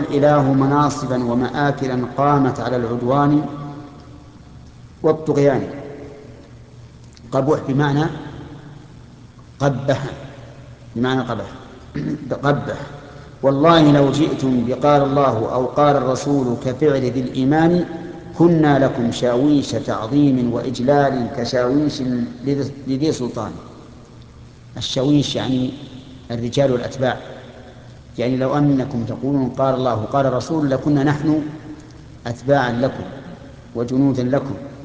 الإله مناصبا ومآكلا قامت على العدوان والطغيان. قبح قبح بمعنى قبح. قبح. والله لو جئتم بقال الله أو قال الرسول كفعل ذي الإيمان كنا لكم شاويش تعظيم وإجلال كشاويش لذي سلطان. الشاويش يعني الرجال والأتباع، يعني لو أنكم تقولون قال الله قال الرسول لكنا نحن أتباعا لكم وجنودا لكم.